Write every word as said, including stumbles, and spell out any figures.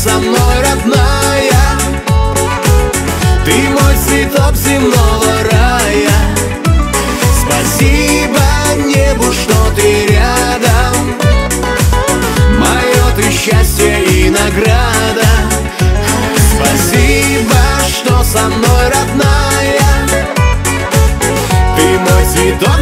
со мной, родная. Ты мой цветок земного рая. Спасибо небу, что ты рядом. Мое ты счастье и награда. Спасибо, что со мной, родная. Ты мой цветок